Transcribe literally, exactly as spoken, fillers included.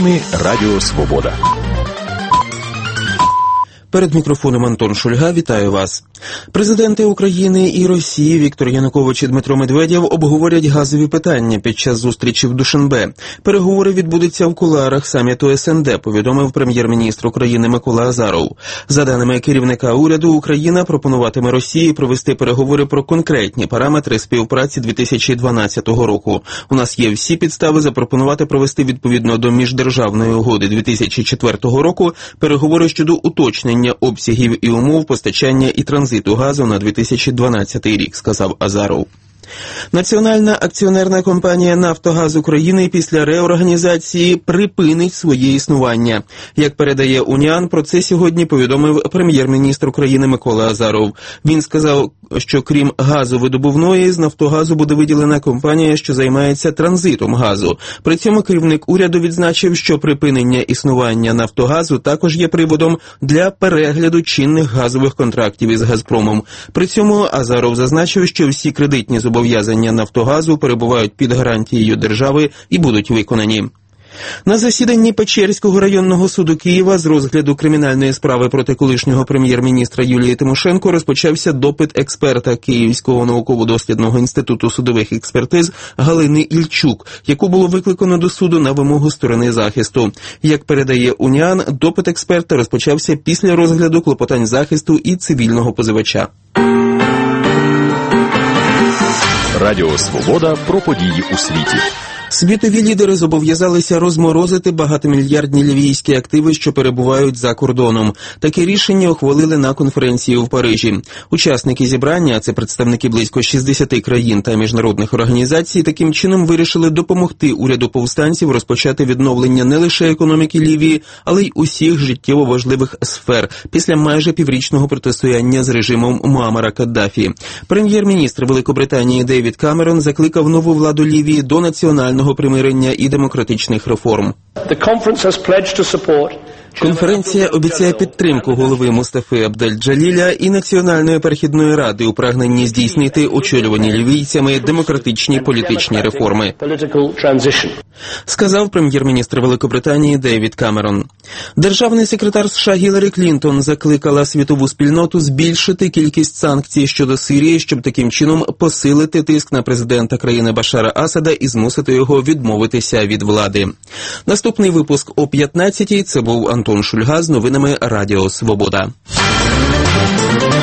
Новини Радіо Свобода. Перед мікрофоном Антон Шульга. Вітаю вас. Президенти України і Росії Віктор Янукович і Дмитро Медведєв обговорять газові питання під час зустрічі в Душанбе. Переговори відбудуться в кулуарах саміту ес ен де, повідомив прем'єр-міністр України Микола Азаров. За даними керівника уряду, Україна пропонуватиме Росії провести переговори про конкретні параметри співпраці дві тисячі дванадцятого року. У нас є всі підстави запропонувати провести відповідно до міждержавної угоди дві тисячі четвертого року переговори щодо уточнення обсягів і умов постачання і транзиту газу на дві тисячі дванадцятий рік, сказав Азаров. Національна акціонерна компанія «Нафтогаз України» після реорганізації припинить своє існування. Як передає Уніан, про це сьогодні повідомив прем'єр-міністр України Микола Азаров. Він сказав, що крім газовидобувної, з «Нафтогазу» буде виділена компанія, що займається транзитом газу. При цьому керівник уряду відзначив, що припинення існування «Нафтогазу» також є приводом для перегляду чинних газових контрактів із «Газпромом». При цьому Азаров зазначив, що всі кредитні зобов'язання «Нафтогазу» перебувають під гарантією держави і будуть виконані. На засіданні Печерського районного суду Києва з розгляду кримінальної справи проти колишнього прем'єр-міністра Юлії Тимошенко розпочався допит експерта Київського науково-дослідного інституту судових експертиз Галини Ільчук, яку було викликано до суду на вимогу сторони захисту. Як передає Уніан, допит експерта розпочався після розгляду клопотань захисту і цивільного позивача. Радіо Свобода про події у світі. Світові лідери зобов'язалися розморозити багатомільярдні лівійські активи, що перебувають за кордоном. Таке рішення ухвалили на конференції в Парижі. Учасники зібрання, а це представники близько шістдесят країн та міжнародних організацій, таким чином вирішили допомогти уряду повстанців розпочати відновлення не лише економіки Лівії, але й усіх життєво важливих сфер після майже піврічного протистояння з режимом Муаммара Каддафі. Прем'єр-міністр Великобританії Девід Камерон закликав нову владу Лівії до національного примирення і демократичних реформ. Конференція обіцяє підтримку голови Мустафи Абдель-Джаліля і Національної перехідної ради у прагненні здійснити очолювані лівійцями демократичні політичні реформи, сказав прем'єр-міністр Великобританії Девід Камерон. Державний секретар США Гіларі Клінтон закликала світову спільноту збільшити кількість санкцій щодо Сирії, щоб таким чином посилити тиск на президента країни Башара Асада і змусити його відмовитися від влади. Наступний випуск о п'ятнадцятій. Це був Антон Шульга з новинами Радіо Свобода.